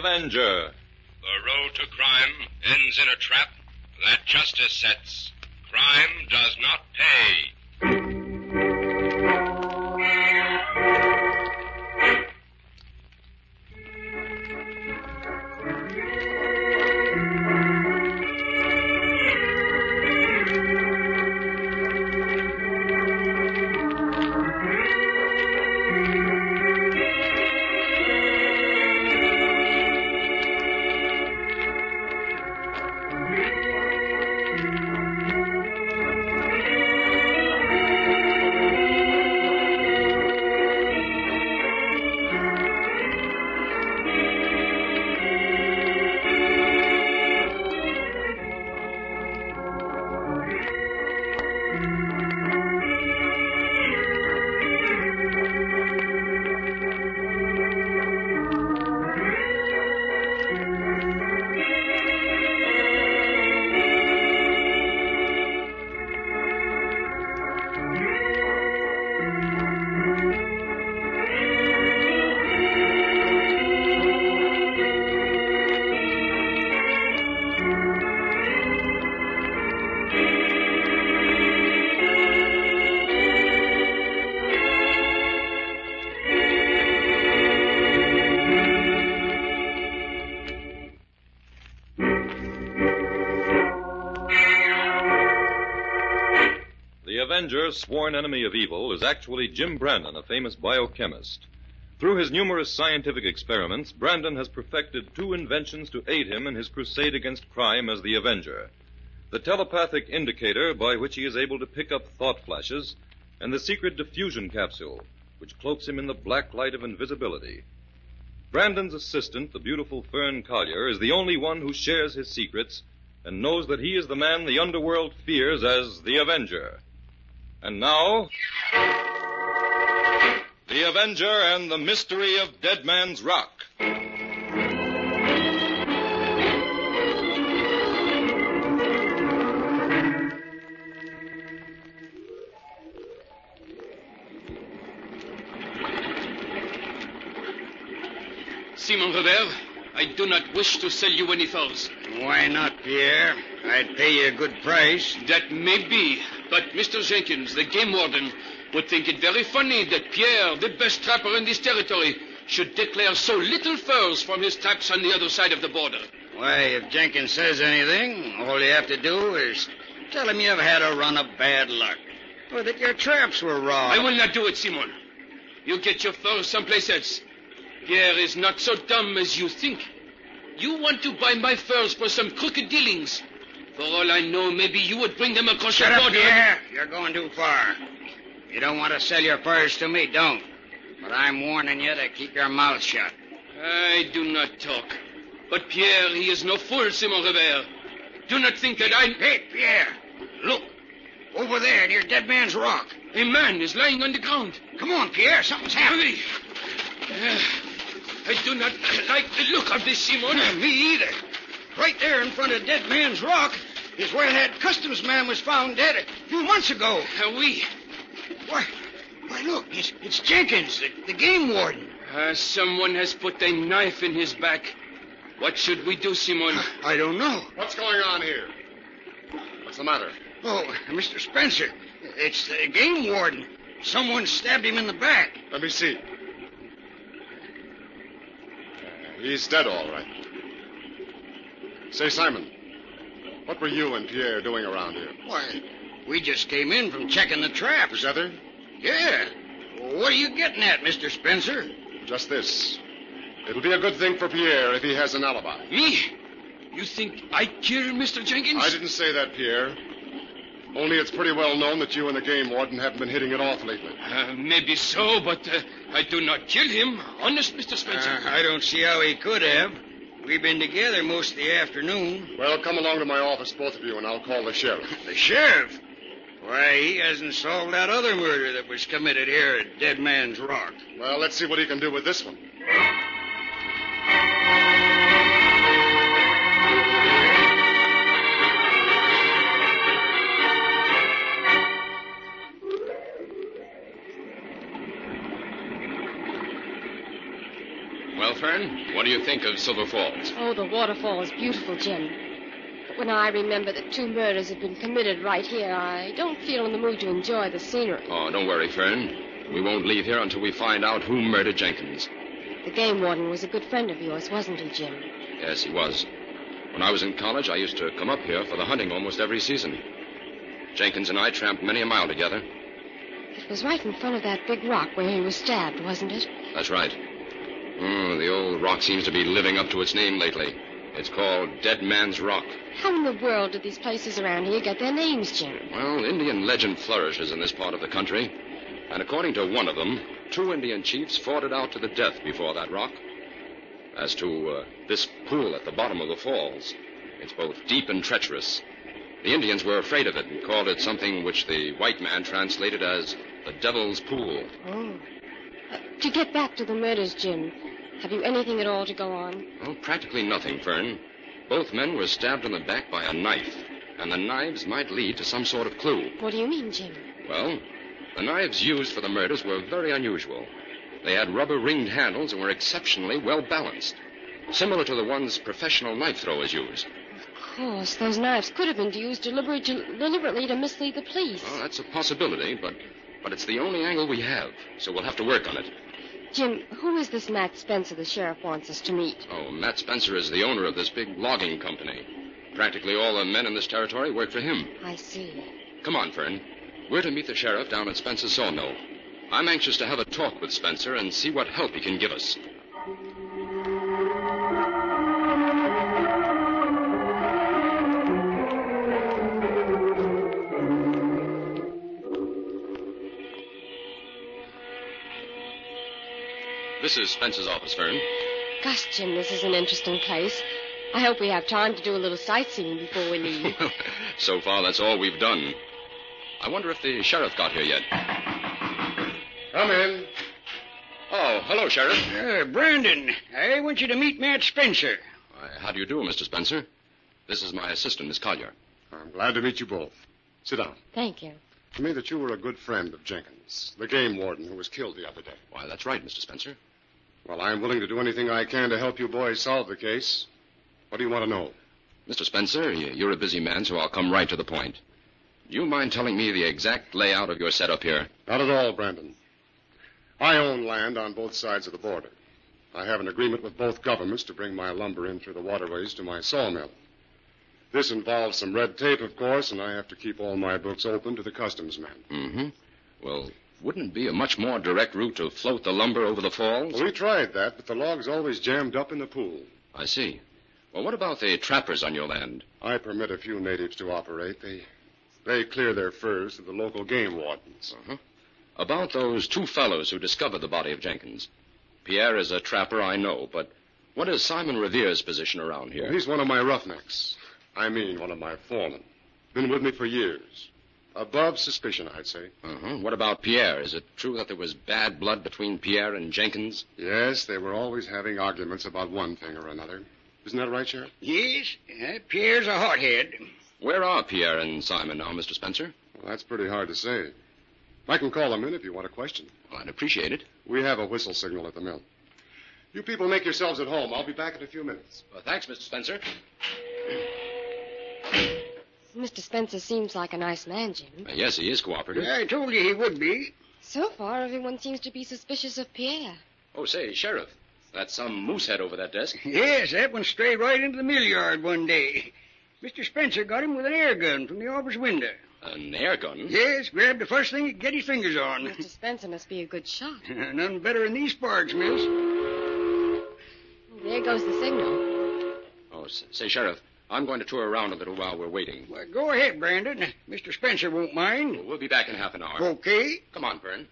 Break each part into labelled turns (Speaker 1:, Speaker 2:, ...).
Speaker 1: Avenger.
Speaker 2: The road to crime ends in a trap that justice sets. Crime does not pay.
Speaker 1: The Avenger, sworn enemy of evil, is actually Jim Brandon, a famous biochemist. Through his numerous scientific experiments, Brandon has perfected two inventions to aid him in his crusade against crime as the Avenger: the telepathic indicator, by which he is able to pick up thought flashes, and the secret diffusion capsule, which cloaks him in the black light of invisibility. Brandon's assistant, the beautiful Fern Collier, is the only one who shares his secrets and knows that he is the man the underworld fears as the Avenger. And now, The Avenger and the Mystery of Dead Man's Rock.
Speaker 3: Simon Robert, I do not wish to sell you any furs.
Speaker 4: Why not, Pierre? I'd pay you a good price.
Speaker 3: That may be, but Mr. Jenkins, the game warden, would think it very funny that Pierre, the best trapper in this territory, should declare so little furs from his traps on the other side of the border.
Speaker 4: Why, if Jenkins says anything, all you have to do is tell him you've had a run of bad luck, or that your traps were robbed.
Speaker 3: I will not do it, Simon. You get your furs someplace else. Pierre is not so dumb as you think. You want to buy my furs for some crooked dealings. For all I know, maybe you would bring them across
Speaker 4: Shut
Speaker 3: the
Speaker 4: up,
Speaker 3: border.
Speaker 4: Pierre. You're going too far. You don't want to sell your furs to me, don't. But I'm warning you to keep your mouth shut.
Speaker 3: I do not talk. But Pierre, he is no fool, Simon Robert. Do not think that I...
Speaker 4: Hey, Pierre, look. Over there near Dead Man's Rock.
Speaker 3: A man is lying on the ground.
Speaker 4: Come on, Pierre, something's happening.
Speaker 3: I do not like the look of this, Simon.
Speaker 4: Me either. Right there in front of Dead Man's Rock is where that customs man was found dead a few months ago.
Speaker 3: Oui.
Speaker 4: Why, look, it's Jenkins, the game warden.
Speaker 3: Someone has put a knife in his back. What should we do, Simon?
Speaker 4: I don't know.
Speaker 5: What's going on here? What's the matter?
Speaker 4: Oh, Mr. Spencer, it's the game warden. Someone stabbed him in the back.
Speaker 5: Let me see. He's dead, all right. Say, Simon, what were you and Pierre doing around here?
Speaker 4: Why, we just came in from checking the traps.
Speaker 5: Together?
Speaker 4: Yeah. What are you getting at, Mr. Spencer?
Speaker 5: Just this. It'll be a good thing for Pierre if he has an alibi.
Speaker 3: Me? You think I killed Mr. Jenkins?
Speaker 5: I didn't say that, Pierre. Only it's pretty well known that you and the game warden haven't been hitting it off lately.
Speaker 3: Maybe so, but I do not kill him. Honest, Mr. Spencer.
Speaker 4: I don't see how he could have. We've been together most of the afternoon.
Speaker 5: Well, come along to my office, both of you, and I'll call the sheriff.
Speaker 4: The sheriff? Why, he hasn't solved that other murder that was committed here at Dead Man's Rock.
Speaker 5: Well, let's see what he can do with this one.
Speaker 3: Well,
Speaker 6: Fern, what do you think of Silver Falls?
Speaker 7: Oh, the waterfall is beautiful, Jim. But when I remember that 2 murders have been committed right here, I don't feel in the mood to enjoy the scenery.
Speaker 6: Oh, don't worry, Fern. We won't leave here until we find out who murdered Jenkins.
Speaker 7: The game warden was a good friend of yours, wasn't he, Jim?
Speaker 6: Yes, he was. When I was in college, I used to come up here for the hunting almost every season. Jenkins and I tramped many a mile together.
Speaker 7: It was right in front of that big rock where he was stabbed, wasn't it?
Speaker 6: That's right. The old rock seems to be living up to its name lately. It's called Dead Man's Rock.
Speaker 7: How in the world did these places around here get their names, Jim?
Speaker 6: Well, Indian legend flourishes in this part of the country. And according to one of them, 2 Indian chiefs fought it out to the death before that rock. As to this pool at the bottom of the falls, it's both deep and treacherous. The Indians were afraid of it and called it something which the white man translated as the Devil's Pool.
Speaker 7: Oh. To get back to the murders, Jim, have you anything at all to go on?
Speaker 6: Well, practically nothing, Fern. Both men were stabbed in the back by a knife, and the knives might lead to some sort of clue.
Speaker 7: What do you mean, Jim?
Speaker 6: Well, the knives used for the murders were very unusual. They had rubber-ringed handles and were exceptionally well-balanced, similar to the ones professional knife throwers use.
Speaker 7: Of course, those knives could have been used deliberately to mislead the police.
Speaker 6: Well, that's a possibility, but it's the only angle we have, so we'll have to work on it.
Speaker 7: Jim, who is this Matt Spencer the sheriff wants us to meet?
Speaker 6: Oh, Matt Spencer is the owner of this big logging company. Practically all the men in this territory work for him.
Speaker 7: I see.
Speaker 6: Come on, Fern. We're to meet the sheriff down at Spencer's sawmill. I'm anxious to have a talk with Spencer and see what help he can give us. This is Spencer's office, Fern.
Speaker 7: Gosh, Jim, this is an interesting place. I hope we have time to do a little sightseeing before we leave.
Speaker 6: So far, that's all we've done. I wonder if the sheriff got here yet.
Speaker 5: Come in.
Speaker 6: Oh, hello, Sheriff.
Speaker 4: Brandon, I want you to meet Matt Spencer.
Speaker 6: How do you do, Mr. Spencer? This is my assistant, Miss Collier.
Speaker 5: I'm glad to meet you both. Sit down.
Speaker 7: Thank you.
Speaker 5: To me that you were a good friend of Jenkins, the game warden who was killed the other day.
Speaker 6: Why, that's right, Mr. Spencer.
Speaker 5: Well, I'm willing to do anything I can to help you boys solve the case. What do you want to know?
Speaker 6: Mr. Spencer, you're a busy man, so I'll come right to the point. Do you mind telling me the exact layout of your setup here?
Speaker 5: Not at all, Brandon. I own land on both sides of the border. I have an agreement with both governments to bring my lumber in through the waterways to my sawmill. This involves some red tape, of course, and I have to keep all my books open to the customs men.
Speaker 6: Mm-hmm. Well, wouldn't it be a much more direct route to float the lumber over the falls?
Speaker 5: Well, we tried that, but the logs always jammed up in the pool.
Speaker 6: I see. Well, what about the trappers on your land?
Speaker 5: I permit a few natives to operate. They clear their furs to the local game wardens.
Speaker 6: Uh-huh. About those 2 fellows who discovered the body of Jenkins. Pierre is a trapper, I know, but what is Simon Revere's position around here?
Speaker 5: He's one of my roughnecks. I mean, one of my foremen. Been with me for years. Above suspicion, I'd say.
Speaker 6: Uh-huh. What about Pierre? Is it true that there was bad blood between Pierre and Jenkins?
Speaker 5: Yes, they were always having arguments about one thing or another. Isn't that right, Sheriff?
Speaker 4: Yes, Pierre's a hothead.
Speaker 6: Where are Pierre and Simon now, Mr. Spencer?
Speaker 5: Well, that's pretty hard to say. I can call them in if you want a question.
Speaker 6: Well, I'd appreciate it.
Speaker 5: We have a whistle signal at the mill. You people make yourselves at home. I'll be back in a few minutes.
Speaker 6: Well, thanks, Mr. Spencer.
Speaker 7: Mr. Spencer seems like a nice man, Jim.
Speaker 6: Yes, he is cooperative.
Speaker 4: I told you he would be.
Speaker 7: So far, everyone seems to be suspicious of Pierre.
Speaker 6: Oh, say, Sheriff, that's some moose head over that desk.
Speaker 4: Yes, that one strayed right into the mill yard one day. Mr. Spencer got him with an air gun from the office window.
Speaker 6: An air gun?
Speaker 4: Yes, grabbed the first thing he could get his fingers on.
Speaker 7: Mr. Spencer must be a good shot.
Speaker 4: None better in these parts, miss.
Speaker 7: There goes the signal.
Speaker 6: Oh, say, Sheriff, I'm going to tour around a little while we're waiting.
Speaker 4: Well, go ahead, Brandon. Mr. Spencer won't mind.
Speaker 6: We'll be back in half an hour.
Speaker 4: Okay.
Speaker 6: Come on, Fern.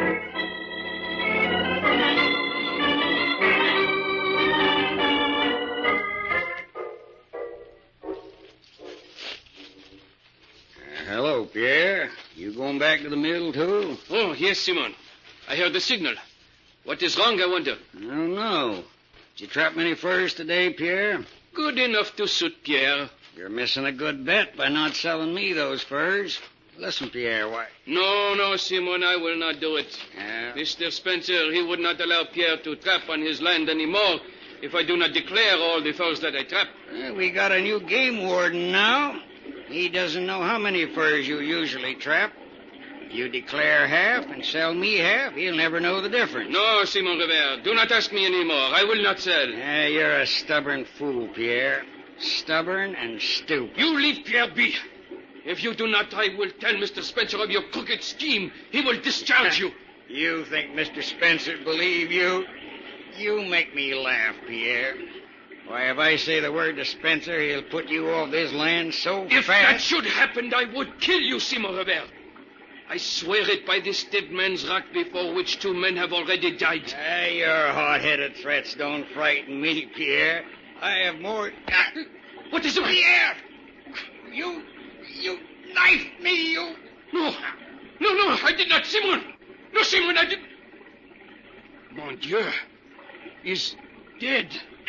Speaker 4: Hello, Pierre. You going back to the mill, too?
Speaker 3: Oh, yes, Simon. I heard the signal. What is wrong, I wonder?
Speaker 4: I don't know. Did you trap many furs today, Pierre?
Speaker 3: Good enough to suit Pierre.
Speaker 4: You're missing a good bet by not selling me those furs. Listen, Pierre, why...
Speaker 3: No, Simon, I will not do it.
Speaker 4: Yeah.
Speaker 3: Mr. Spencer, he would not allow Pierre to trap on his land anymore if I do not declare all the furs that I trap.
Speaker 4: We got a new game warden now. He doesn't know how many furs you usually trap. You declare half and sell me half, he'll never know the difference.
Speaker 3: No, Simon Revere, do not ask me anymore. I will not sell.
Speaker 4: You're a stubborn fool, Pierre. Stubborn and stupid.
Speaker 3: You leave Pierre be. If you do not, I will tell Mr. Spencer of your crooked scheme. He will discharge you.
Speaker 4: You think Mr. Spencer believe you? You make me laugh, Pierre. Why, if I say the word to Spencer, he'll put you off this land so
Speaker 3: If
Speaker 4: fast...
Speaker 3: that should happen, I would kill you, Simon Revere. I swear it by this dead man's rock before which 2 men have already died.
Speaker 4: Your hot-headed threats don't frighten me, Pierre. I have more...
Speaker 3: What is it?
Speaker 4: Pierre! You knifed me, you...
Speaker 3: No, I did not, Simon. No, Simon, I did... Mon Dieu, he's dead.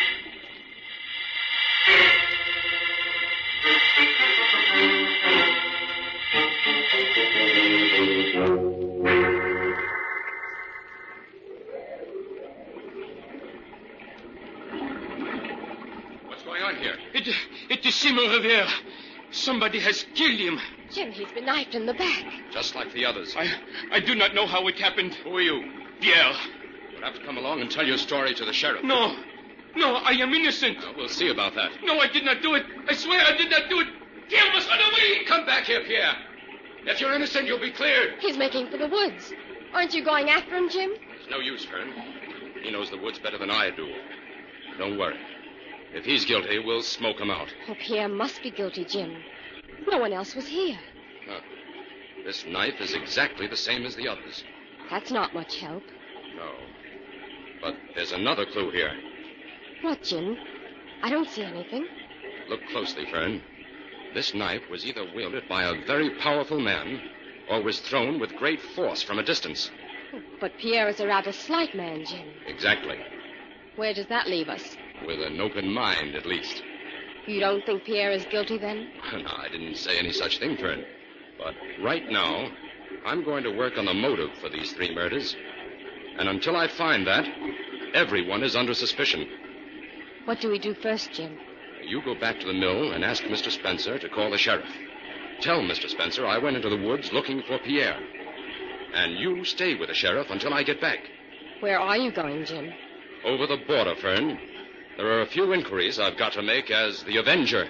Speaker 6: What's going on here?
Speaker 3: It is Simon Revere. Somebody has killed him.
Speaker 7: Jim, he's been knifed in the back.
Speaker 6: Just like the others.
Speaker 3: I do not know how it happened.
Speaker 6: Who are you?
Speaker 3: Pierre.
Speaker 6: You'll have to come along and tell your story to the sheriff.
Speaker 3: No, I am innocent.
Speaker 6: We'll see about that.
Speaker 3: No, I did not do it. I swear I did not do it. Pierre must run away.
Speaker 6: Come back here, Pierre. If you're innocent, you'll be cleared.
Speaker 7: He's making for the woods. Aren't you going after him, Jim?
Speaker 6: There's no use, Fern. He knows the woods better than I do. Don't worry. If he's guilty, we'll smoke him out.
Speaker 7: Oh, Pierre must be guilty, Jim. No one else was here.
Speaker 6: This knife is exactly the same as the others.
Speaker 7: That's not much help.
Speaker 6: No. But there's another clue here.
Speaker 7: What, Jim? I don't see anything.
Speaker 6: Look closely, Fern. This knife was either wielded by a very powerful man or was thrown with great force from a distance.
Speaker 7: But Pierre is a rather slight man, Jim.
Speaker 6: Exactly.
Speaker 7: Where does that leave us?
Speaker 6: With an open mind, at least.
Speaker 7: You don't think Pierre is guilty, then?
Speaker 6: No, I didn't say any such thing, Fern. But right now, I'm going to work on the motive for these 3 murders. And until I find that, everyone is under suspicion.
Speaker 7: What do we do first, Jim?
Speaker 6: You go back to the mill and ask Mr. Spencer to call the sheriff. Tell Mr. Spencer I went into the woods looking for Pierre. And you stay with the sheriff until I get back.
Speaker 7: Where are you going, Jim?
Speaker 6: Over the border, Fern. There are a few inquiries I've got to make as the Avenger.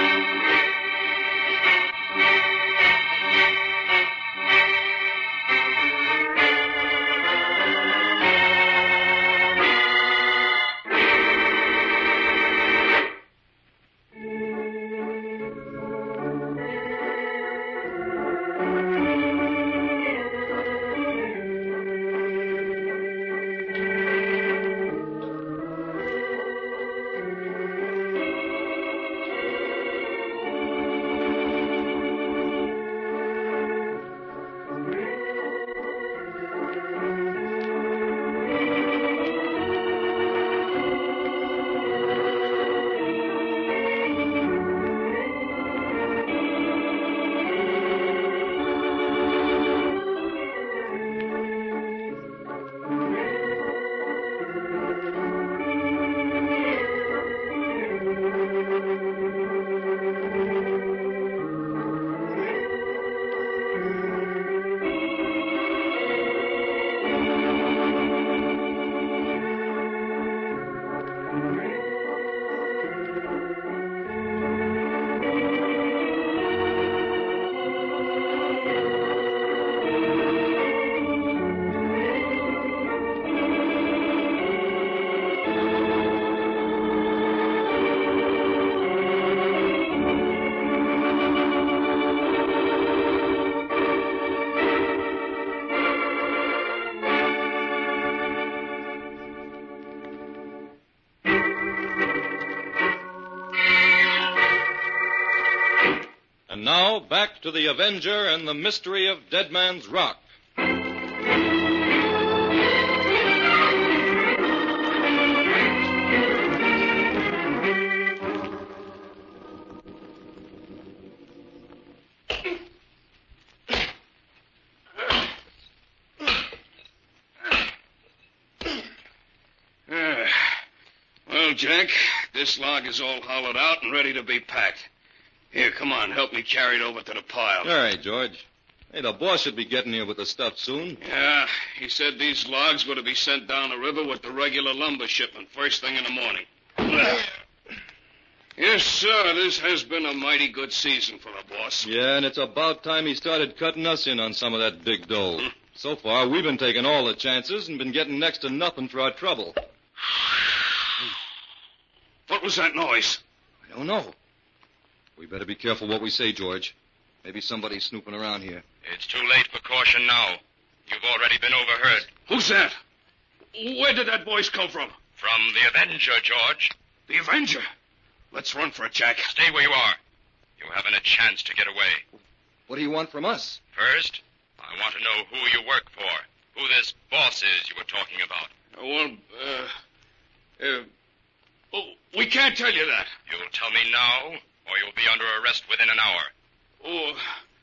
Speaker 1: And now, back to the Avenger and the mystery of Dead Man's Rock.
Speaker 8: Well, Jack, this log is all hollowed out and ready to be packed. Here, come on, help me carry it over to the pile.
Speaker 1: All right, George. Hey, the boss should be getting here with the stuff soon.
Speaker 8: Yeah, he said these logs were to be sent down the river with the regular lumber shipment first thing in the morning. Yes, sir, this has been a mighty good season for the boss.
Speaker 1: Yeah, and it's about time he started cutting us in on some of that big dough. So far, we've been taking all the chances and been getting next to nothing for our trouble.
Speaker 8: What was that noise?
Speaker 1: I don't know. We better be careful what we say, George. Maybe somebody's snooping around here.
Speaker 2: It's too late for caution now. You've already been overheard.
Speaker 8: Who's that? Where did that voice come from?
Speaker 2: From the Avenger, George.
Speaker 8: The Avenger? Let's run for it, Jack.
Speaker 2: Stay where you are. You haven't a chance to get away.
Speaker 1: What do you want from us?
Speaker 2: First, I want to know who you work for. Who this boss is you were talking about.
Speaker 8: We can't tell you that.
Speaker 2: You'll tell me now, or you'll be under arrest within an hour.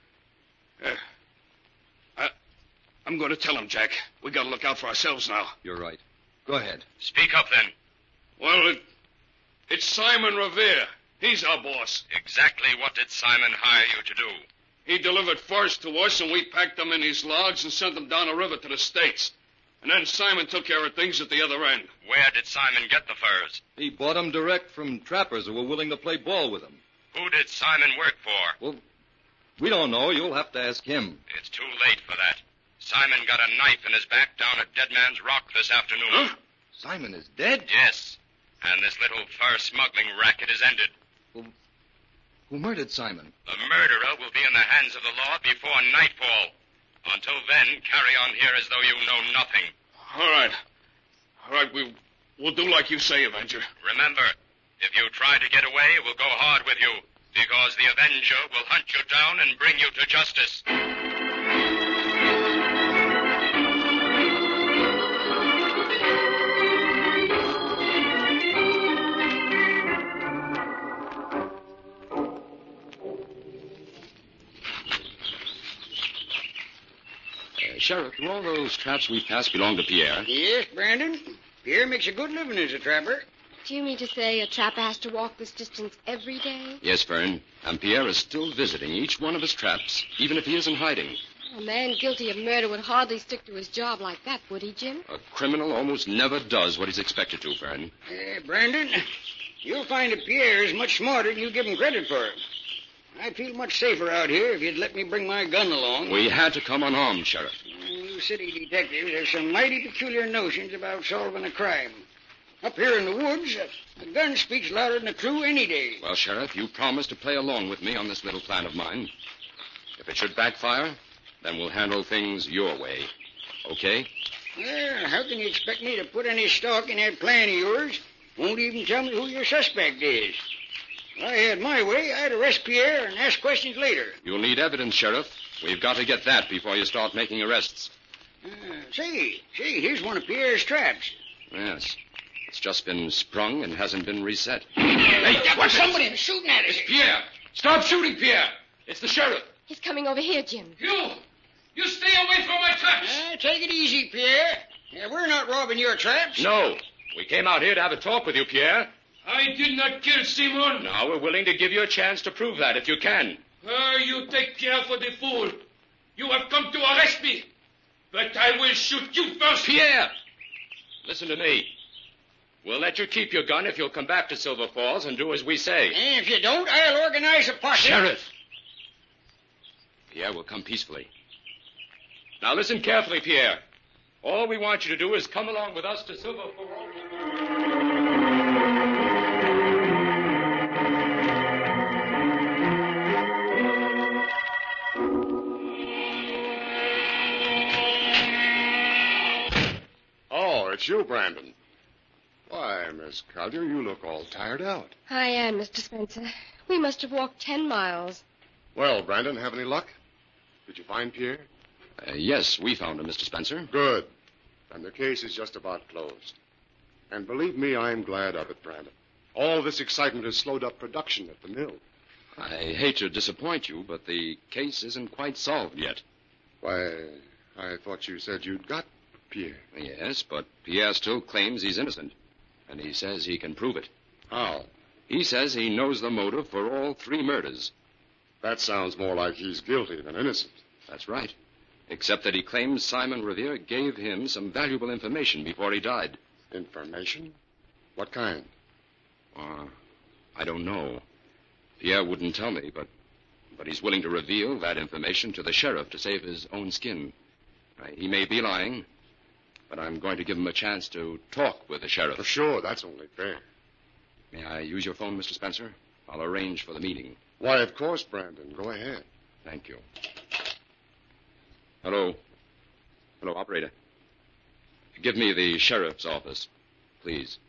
Speaker 8: I'm going to tell him, Jack. We got to look out for ourselves now.
Speaker 1: You're right. Go ahead.
Speaker 2: Speak up, then.
Speaker 8: Well, it's Simon Revere. He's our boss.
Speaker 2: Exactly what did Simon hire you to do?
Speaker 8: He delivered furs to us, and we packed them in these logs and sent them down the river to the States. And then Simon took care of things at the other end.
Speaker 2: Where did Simon get the furs?
Speaker 1: He bought them direct from trappers who were willing to play ball with him.
Speaker 2: Who did Simon work for?
Speaker 1: Well, we don't know. You'll have to ask him.
Speaker 2: It's too late for that. Simon got a knife in his back down at Dead Man's Rock this afternoon.
Speaker 8: Huh?
Speaker 1: Simon is dead?
Speaker 2: Yes. And this little fur smuggling racket is ended.
Speaker 1: Well, who murdered Simon?
Speaker 2: The murderer will be in the hands of the law before nightfall. Until then, carry on here as though you know nothing.
Speaker 8: All right, we'll do like you say, Avenger.
Speaker 2: Remember, if you try to get away, we'll go hard with you, because the Avenger will hunt you down and bring you to justice.
Speaker 6: Sheriff, do all those traps we passed belong to Pierre?
Speaker 4: Yes, Brandon. Pierre makes a good living as a trapper.
Speaker 7: Do you mean to say a trapper has to walk this distance every day?
Speaker 6: Yes, Fern. And Pierre is still visiting each one of his traps, even if he isn't hiding.
Speaker 7: A man guilty of murder would hardly stick to his job like that, would he, Jim?
Speaker 6: A criminal almost never does what he's expected to, Fern.
Speaker 4: Brandon, you'll find that Pierre is much smarter than you give him credit for. I'd feel much safer out here if you'd let me bring my gun along.
Speaker 6: We had to come unarmed, Sheriff.
Speaker 4: You city detectives have some mighty peculiar notions about solving a crime. Up here in the woods, a gun speaks louder than a clue any day.
Speaker 6: Well, Sheriff, you promised to play along with me on this little plan of mine. If it should backfire, then we'll handle things your way. Okay?
Speaker 4: Well, how can you expect me to put any stock in that plan of yours? Won't even tell me who your suspect is. If I had my way, I'd arrest Pierre and ask questions later.
Speaker 6: You'll need evidence, Sheriff. We've got to get that before you start making arrests.
Speaker 4: Say, here's one of Pierre's traps.
Speaker 6: Yes. It's just been sprung and hasn't been reset.
Speaker 4: Hey, what's somebody shooting at us?
Speaker 8: It's Pierre. Stop shooting, Pierre. It's the sheriff.
Speaker 7: He's coming over here, Jim.
Speaker 8: You stay away from my traps.
Speaker 4: Take it easy, Pierre. We're not robbing your traps.
Speaker 6: No. We came out here to have a talk with you, Pierre.
Speaker 8: I did not kill Simon.
Speaker 6: Now we're willing to give you a chance to prove that if you can.
Speaker 8: You take Pierre for the fool. You have come to arrest me. But I will shoot you first.
Speaker 6: Pierre! Listen to me. We'll let you keep your gun if you'll come back to Silver Falls and do as we say.
Speaker 4: And if you don't, I'll organize a posse.
Speaker 6: Sheriff! Pierre will come peacefully. Now listen carefully, Pierre. All we want you to do is come along with us to Silver Falls.
Speaker 5: It's you, Brandon. Why, Miss Collier, you look all tired out.
Speaker 7: I am, Mr. Spencer. We must have walked 10 miles.
Speaker 5: Well, Brandon, have any luck? Did you find Pierre?
Speaker 6: Yes, we found him, Mr. Spencer.
Speaker 5: Good. And the case is just about closed. And believe me, I'm glad of it, Brandon. All this excitement has slowed up production at the mill.
Speaker 6: I hate to disappoint you, but the case isn't quite solved yet.
Speaker 5: Why, I thought you said you'd got Pierre.
Speaker 6: Yes, but Pierre still claims he's innocent. And he says he can prove it.
Speaker 5: How?
Speaker 6: He says he knows the motive for all 3 murders.
Speaker 5: That sounds more like he's guilty than innocent.
Speaker 6: That's right. Except that he claims Simon Revere gave him some valuable information before he died.
Speaker 5: Information? What kind?
Speaker 6: I don't know. Pierre wouldn't tell me, but he's willing to reveal that information to the sheriff to save his own skin. He may be lying, but I'm going to give him a chance to talk with the sheriff.
Speaker 5: For sure, that's only fair.
Speaker 6: May I use your phone, Mr. Spencer? I'll arrange for the meeting.
Speaker 5: Why, of course, Brandon. Go ahead.
Speaker 6: Thank you. Hello. Hello, operator. Give me the sheriff's office, please.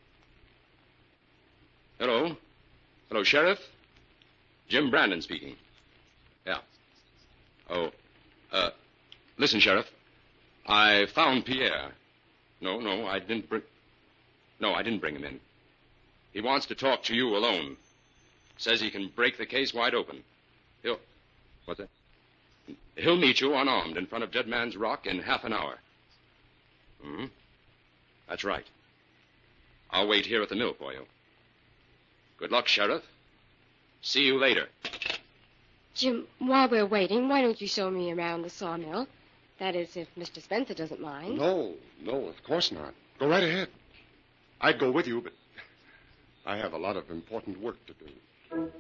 Speaker 6: Hello. Hello, Sheriff. Jim Brandon speaking. Yeah. Oh, listen, Sheriff. I found Pierre. No, I didn't bring him in. He wants to talk to you alone. Says he can break the case wide open. What's that? He'll meet you unarmed in front of Dead Man's Rock in half an hour. Mm-hmm. That's right. I'll wait here at the mill for you. Good luck, Sheriff. See you later.
Speaker 7: Jim, while we're waiting, why don't you show me around the sawmill? That is, if Mr. Spencer doesn't mind.
Speaker 5: No, of course not. Go right ahead. I'd go with you, but I have a lot of important work to do.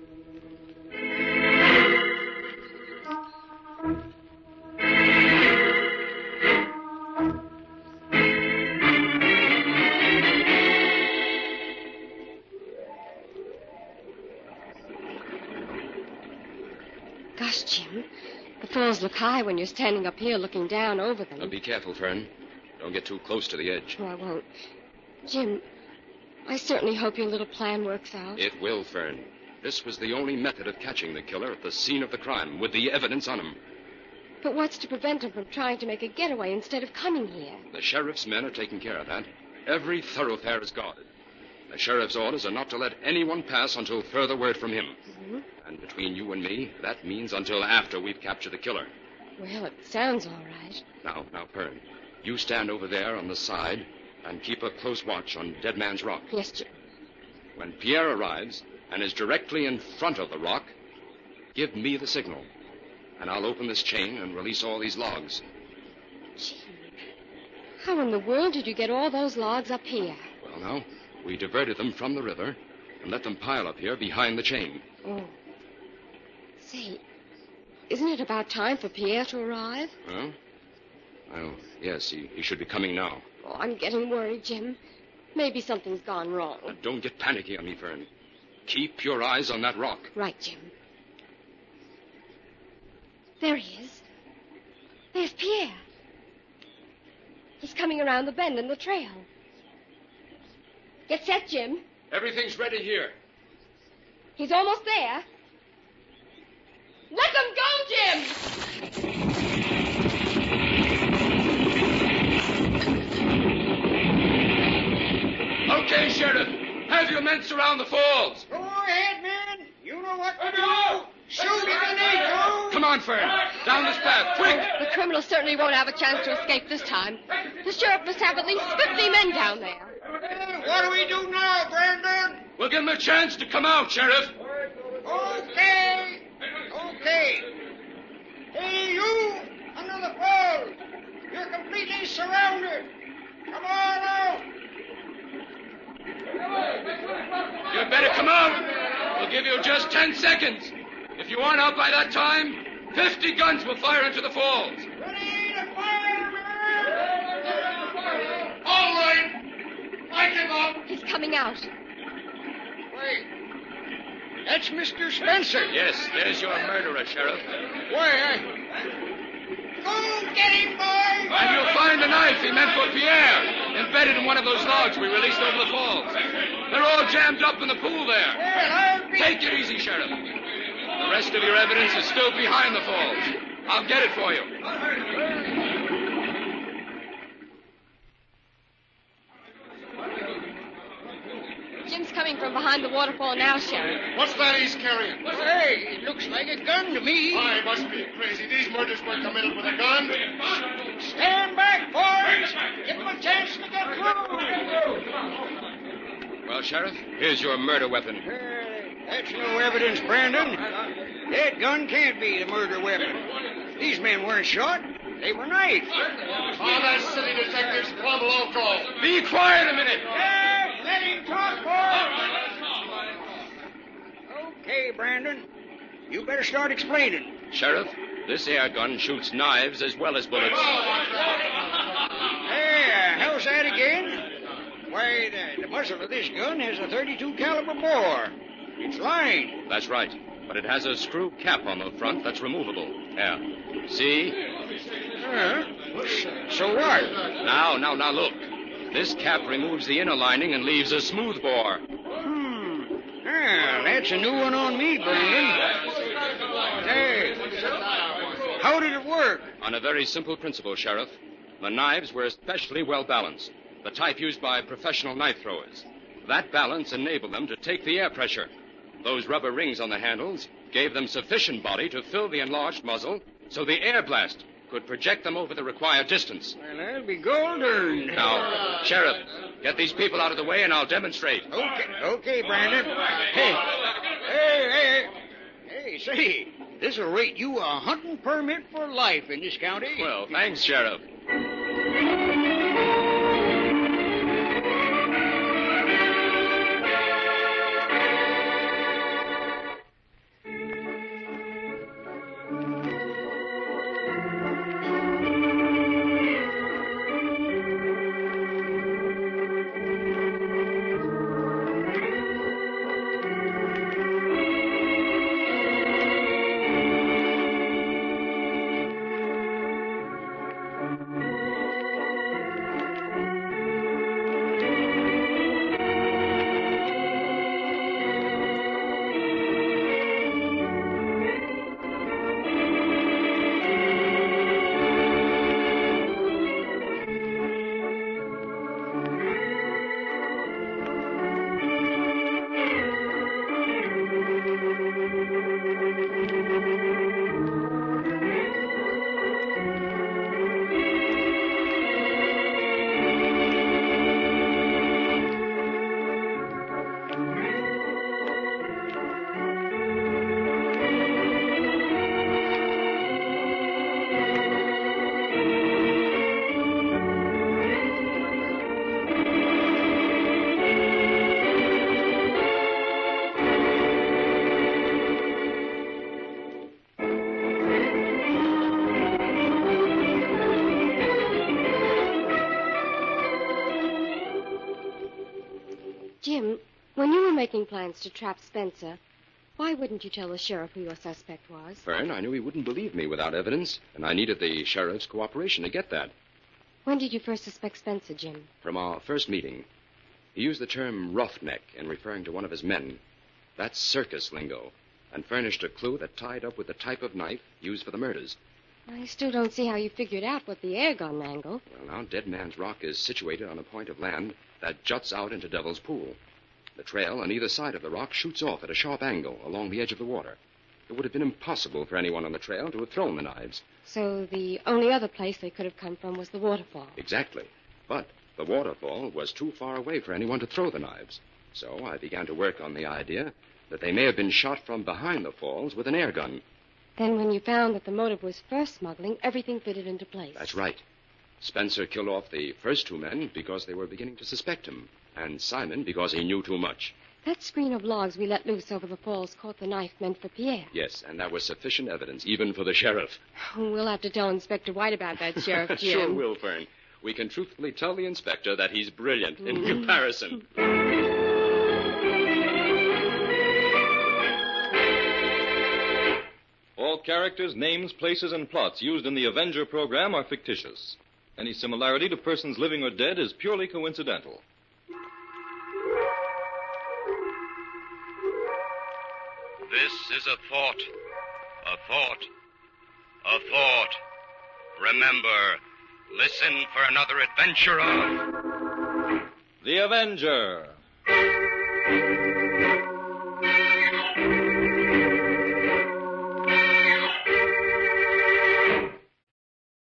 Speaker 7: Gosh, Jim, the falls look high when you're standing up here looking down over them.
Speaker 6: Now, be careful, Fern. Don't get too close to the edge.
Speaker 7: Oh, I won't. Jim, I certainly hope your little plan works out.
Speaker 6: It will, Fern. This was the only method of catching the killer at the scene of the crime, with the evidence on him.
Speaker 7: But what's to prevent him from trying to make a getaway instead of coming here?
Speaker 6: The sheriff's men are taking care of that. Every thoroughfare is guarded. The sheriff's orders are not to let anyone pass until further word from him.
Speaker 7: Mm-hmm.
Speaker 6: And between you and me, that means until after we've captured the killer.
Speaker 7: Well, it sounds all right.
Speaker 6: Now, Pern, you stand over there on the side and keep a close watch on Dead Man's Rock.
Speaker 7: Yes, Jim.
Speaker 6: When Pierre arrives and is directly in front of the rock, give me the signal, and I'll open this chain and release all these logs.
Speaker 7: Jim, how in the world did you get all those logs up here?
Speaker 6: Well, now, we diverted them from the river and let them pile up here behind the chain.
Speaker 7: Oh. Say, isn't it about time for Pierre to arrive?
Speaker 6: Huh? Well, yes, he should be coming now.
Speaker 7: Oh, I'm getting worried, Jim. Maybe something's gone wrong.
Speaker 6: Now, don't get panicky on me, Fern. Keep your eyes on that rock.
Speaker 7: Right, Jim. There he is. There's Pierre. He's coming around the bend in the trail. Get set, Jim.
Speaker 8: Everything's ready here.
Speaker 7: He's almost there. Let them go, Jim!
Speaker 8: Okay, Sheriff. Have your men surround the falls.
Speaker 4: Go ahead, man. You know what to do. Shoot if you need to.
Speaker 8: Come on, Fern. Down this path, quick.
Speaker 7: The criminal certainly won't have a chance to escape this time. The sheriff must have at least 50 men down there.
Speaker 4: What do we do now, Brandon?
Speaker 8: We'll give them a chance to come out, Sheriff.
Speaker 4: Okay. Hey, you, under the falls. You're completely surrounded. Come on out.
Speaker 8: You'd better come out. We'll give you just 10 seconds. If you aren't out by that time, 50 guns will fire into the falls.
Speaker 4: Ready to fire, man.
Speaker 8: All right. Light him up.
Speaker 7: He's coming out.
Speaker 4: Wait. That's Mr. Spencer.
Speaker 8: Yes, there's your murderer, Sheriff.
Speaker 4: Why, Go get him, boy.
Speaker 8: And you'll find the knife he meant for Pierre, embedded in one of those logs we released over the falls. They're all jammed up in the pool there.
Speaker 4: Well, I'll be...
Speaker 8: Take it easy, Sheriff. The rest of your evidence is still behind the falls. I'll get it for you.
Speaker 7: Jim's coming from behind the waterfall now, Sheriff.
Speaker 5: What's that he's carrying?
Speaker 4: Hey, it looks like a gun to me.
Speaker 5: I must be crazy. These murders were committed with a gun.
Speaker 4: Stand back, boys. Give him a chance to get through.
Speaker 6: Sheriff. Here's your murder weapon.
Speaker 4: That's no evidence, Brandon. That gun can't be the murder weapon. These men weren't shot. They were knifed.
Speaker 5: All that city detectives, come local.
Speaker 8: Be quiet a minute.
Speaker 4: Yes, let him talk, boy. Okay, Brandon. You better start explaining.
Speaker 6: Sheriff, this air gun shoots knives as well as bullets.
Speaker 4: Hey, how's that again? Why, the muzzle of this gun has a .32 caliber bore. It's lined.
Speaker 6: That's right. But it has a screw cap on the front that's removable. There. See?
Speaker 4: So what?
Speaker 6: Now, look. This cap removes the inner lining and leaves a smooth bore.
Speaker 4: Well, that's a new one on me, Brandon. Hey, how did it work?
Speaker 6: On a very simple principle, Sheriff. The knives were especially well balanced. The type used by professional knife throwers. That balance enabled them to take the air pressure. Those rubber rings on the handles gave them sufficient body to fill the enlarged muzzle so the air blast could project them over the required distance.
Speaker 4: Well, that'll be gold earned.
Speaker 6: Now, Sheriff, get these people out of the way and I'll demonstrate.
Speaker 4: Okay, Brandon. Hey, say, this'll rate you a hunting permit for life in this county.
Speaker 6: Well, thanks, Sheriff.
Speaker 7: Jim, when you were making plans to trap Spencer, why wouldn't you tell the sheriff who your suspect was?
Speaker 6: Fern, I knew he wouldn't believe me without evidence, and I needed the sheriff's cooperation to get that.
Speaker 7: When did you first suspect Spencer, Jim?
Speaker 6: From our first meeting. He used the term roughneck in referring to one of his men. That's circus lingo, and furnished a clue that tied up with the type of knife used for the murders.
Speaker 7: I still don't see how you figured out what the air gun angle.
Speaker 6: Well, now, Dead Man's Rock is situated on a point of land that juts out into Devil's Pool. The trail on either side of the rock shoots off at a sharp angle along the edge of the water. It would have been impossible for anyone on the trail to have thrown the knives.
Speaker 7: So the only other place they could have come from was the waterfall.
Speaker 6: Exactly. But the waterfall was too far away for anyone to throw the knives. So I began to work on the idea that they may have been shot from behind the falls with an air gun.
Speaker 7: Then when you found that the motive was first smuggling, everything fitted into place.
Speaker 6: That's right. Spencer killed off the first two men because they were beginning to suspect him, and Simon because he knew too much.
Speaker 7: That screen of logs we let loose over the falls caught the knife meant for Pierre.
Speaker 6: Yes, and that was sufficient evidence, even for the sheriff.
Speaker 7: We'll have to tell Inspector White about that, Sheriff Jim.
Speaker 6: Sure will, Fern. We can truthfully tell the inspector that he's brilliant in comparison.
Speaker 1: All characters, names, places, and plots used in the Avenger program are fictitious. Any similarity to persons living or dead is purely coincidental.
Speaker 2: This is a thought. A thought. A thought. Remember, listen for another adventure of...
Speaker 1: The Avenger.